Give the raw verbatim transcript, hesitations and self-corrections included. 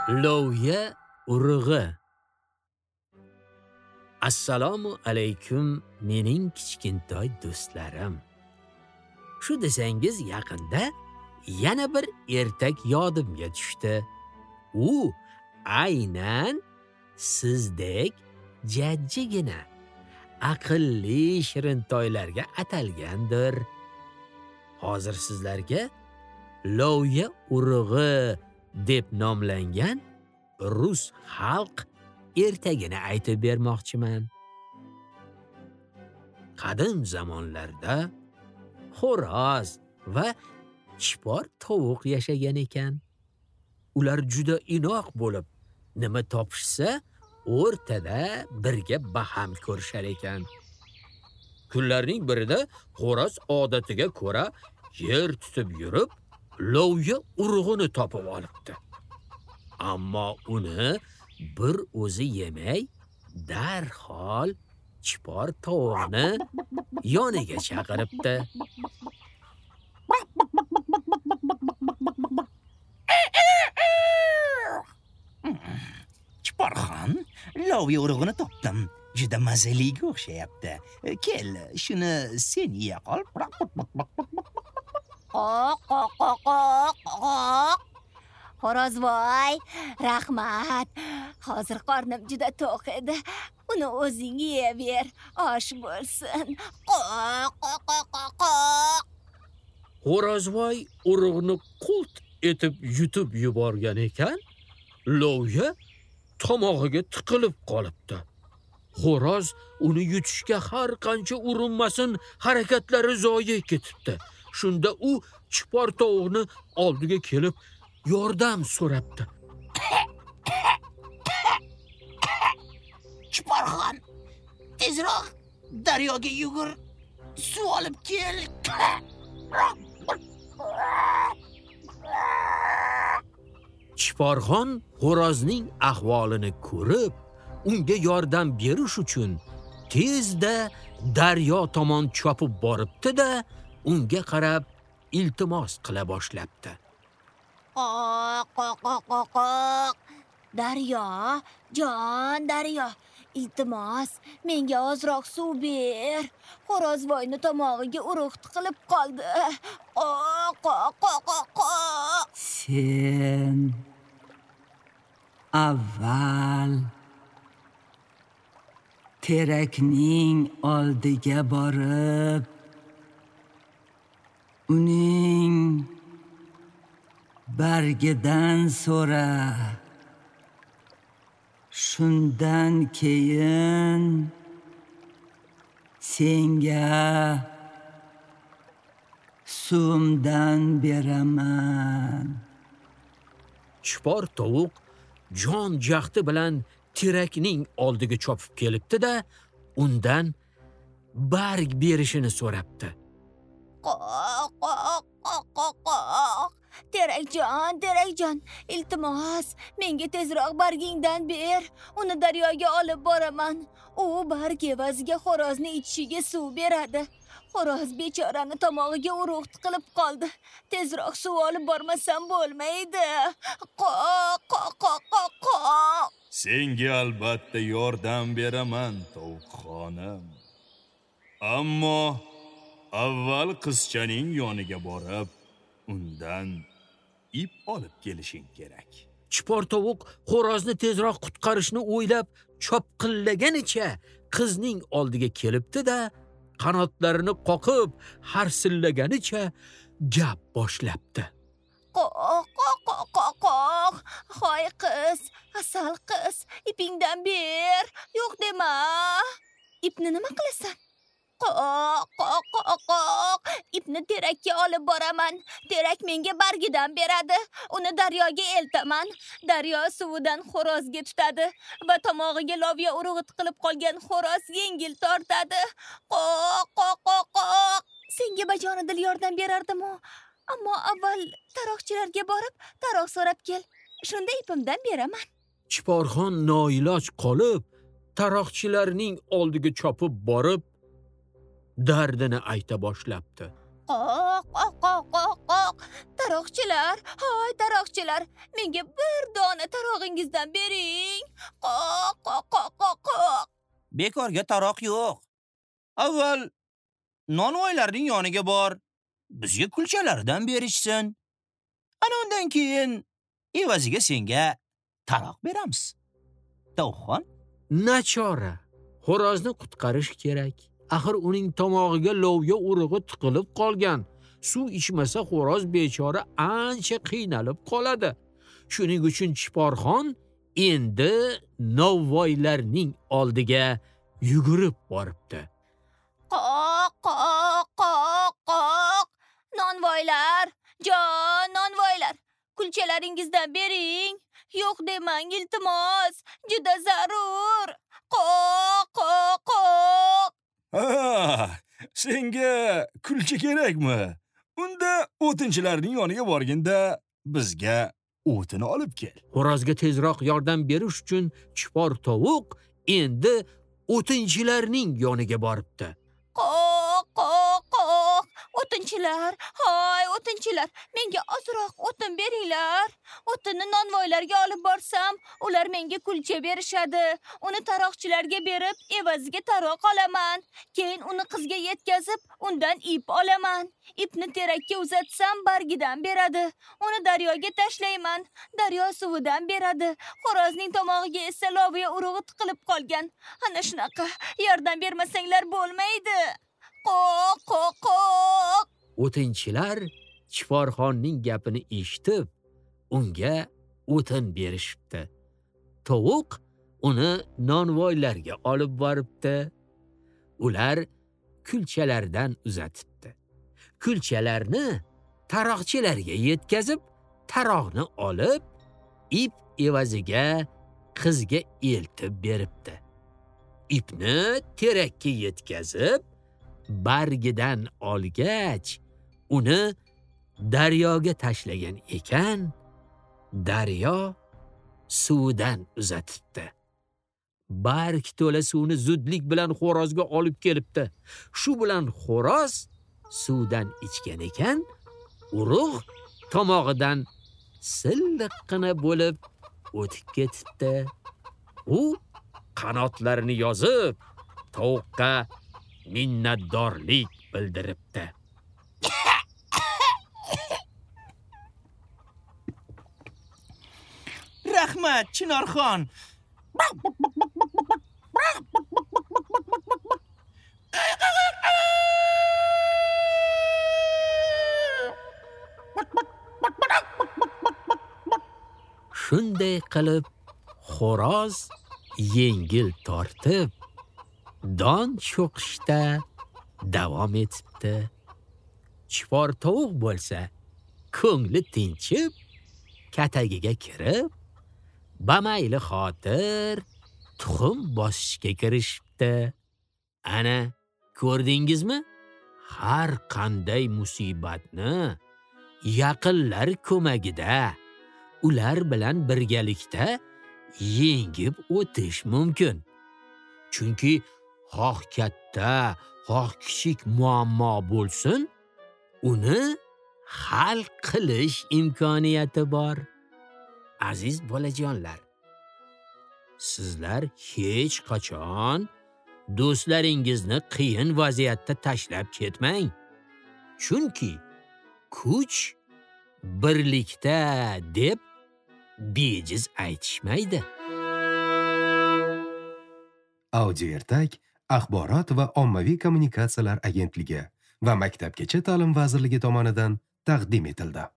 Loviya urug'i. Assalomu alaykum mening kichkintoy do'stlarim. Shu desangiz yaqinda yana bir ertak yodimga tushdi. U aynan sizdek jajjigina, aqlli shirintoylarga atalgandir. Hozir sizlarga Loviya urug'i deb nomlangan rus xalq ertagini aytib bermoqchiman. Qadim zamonlarda xo'roz va chipor tovuq yashagan ekan. Ular juda inoq bo'lib, nima topishsa, o'rtada birga baham ko'rishar ekan. Kunlarning birida xo'roz odatiga ko'ra yer tutib yurib, Loviya urug'ini topib olibdi. Ammo uni bir o'zi yemay, darhol chipor tovuqni yoniga chaqiribdi. Chiporxon, Loviya urug'ini topdim. Juda mazaliga o'xshayapti. Kel, shuni sen yeya qol. Xo'rozvoy, rahmat. Hozir qornim juda to'q edi. Uni o'zing yeyaver, osh bo'lsin. Xo'rozvoy urug'ni qult etib yutib yuborgan ekan, Loviya tomog'iga tiqilib qolibdi. Xo'roz uni yutishga har qancha urinmasin, harakatlari zoye ketibdi. Shunda u chipor tovuqni oldiga kelib yordam so'rabdi. Chiporxon, tezroq daryoga yugur, suv olib kel. Chiporxon xo'rozning ahvolini ko'rib, unga yordam berish uchun tezda daryo tomon chopib boribdi-da, unga qarab iltimos qila boshlabdi. Daryo, jon daryo, iltimos, menga ozroq suv ber. Xo'rozvoyni tomog'iga urug' tiqilib qoldi. Sen avval terakning oldiga borib, uning bargidan so'ra. Shundan keyin senga suvimdan beraman. Chipor tovuq jon jahdi bilan terakning oldiga chopib kelibdi-da, undan barg berishini so'rabdi. Terakjon, terakjon, iltimos, menga tezroq bargingdan ber. Uni daryoga olib boraman. U barg evaziga xo'rozni ichishiga suv beradi. Xo'roz bechorani tomog'iga urug' tiqilib qoldi. Tezroq suv olib bormasam bo'lmaydi. Senga albatta yordam beraman, tovuqxonim. Ammo avval qizchaning yoniga borib, undan ip olib kelishing kerak. Chipor tovuq xo'rozni tezroq qutqarishni o'ylab chopqillaganicha qizning oldiga kelibdi-da, qanotlarini qoqib harsillaganicha gap boshlabdi. Hoy qiz, asal qiz, ipingdan ber. Yo'q dema. Ipni nima qilasan? Ipni terakka olib boraman. Terak menga bargidan beradi. Uni daryoga eltaman. Daryo suvidan xo'rozga tutadi va tomog'iga Loviya urug'i tiqilib qolgan xo'roz yengil tortadi. Senga bajonidil yordam berardim-ku. Ammo avval taroqchilarga borib, taroq so'rab kel. Shunda ipimdan beraman. Chiporxon noiloj qolib, taroqchilarning oldiga chopib borib, dardini ayta boshlabdi. qoq qoq qoq. Taroqchilar, hoy taroqchilar, menga bir dona tarog'ingizdan bering. Qoq qoq qoq qoq qoq. Bekorga taroq yo'q. Avval nonvoylarning yoniga bor. Bizga kulchalardan berishsin. Ana undan keyin evaziga senga taroq beramiz. Tovuqxon, Nachora. Xo'rozni qutqarish kerak. Axir uning tomog'iga lovga urug'i tiqilib qolgan. Suv ichmasa xo'roz bechora ancha qiynalib qoladi. Shuning uchun Chiporxon endi novvoylarning oldiga yugurib boribdi. Qoq qoq qoq qoq. Nonvoylar, jon nonvoylar, kulchalaringizdan bering. Yo'q demang iltimos, juda zarur. Qoq qoq qoq. Ha, senga kulcha kerakmi? Unda o'tinchilarning yoniga borganda bizga o'tini olib kel. Xo'rozga tezroq yordam berish uchun Chipor tovuq endi o'tinchilarning yoniga boribdi. Qoq qoq qoq. O'tinchilar, hoy o'tinchilar, menga ozroq o'tin beringlar. O'tinni nonvoylarga olib borsam, ular menga kulcha berishadi. Uni taroqchilarga berib, evaziga taroq olaman. Keyin uni qizga yetkazib, undan ip olaman. Ipni terakka uzatsam, bargidan beradi. Uni daryoga tashlayman. Daryo suvidan beradi. Xo'rozning tomog'iga esa loviya urug'i tiqilib qolgan. Ana shunaqa. Yordam bermasanglar bo'lmaydi. Qoq qoq qoq. O'tinchilar Chiporxonning gapini eshitib, unga o'tin berishibdi. Tovuq uni nonvoylarga olib boribdi. Ular kulchalardan uzatibdi. Kulchalarni taroqchilarga yetkazib, taroqni olib, ip evaziga qizga eltib beribdi. Ipni terakka yetkazib, bargidan olgach, uni daryoga tashlagan ekan, daryo suvdan uzatibdi. Barg to'la suvni zudlik bilan xo'rozga olib kelibdi. Shu bilan xo'roz suvdan ichgan ekan, urug' tomog'idan silliqqina bo'lib o'tib ketibdi. U qanotlarini yozib, tovuqqa minnatdorlik bildiribdi. rahmat Chinorxon. Shunday qilib, xo'roz yengil tortib, don cho'qishda davom etibdi. Chipor tovuq bo'lsa, ko'ngli tinchib, katagiga kirib, bamayli xotir tuxum bosishga kirishibdi. Ana, ko'rdingizmi? Har qanday musibatni yaqinlar ko'magida, ular bilan birgalikda yengib o'tish mumkin. Chunki xoh katta, xoh kichik muammo bo'lsin, uni hal qilish imkoniyati bor. Aziz bolajonlar, sizlar hech qachon do'stlaringizni qiyin vaziyatda tashlab ketmang. Chunki kuch birlikda deb bejiz aytishmaydi. Audio ertak Axborot va ommaviy kommunikatsiyalar agentligi va Maktabgacha ta'lim vazirligi tomonidan taqdim etildi.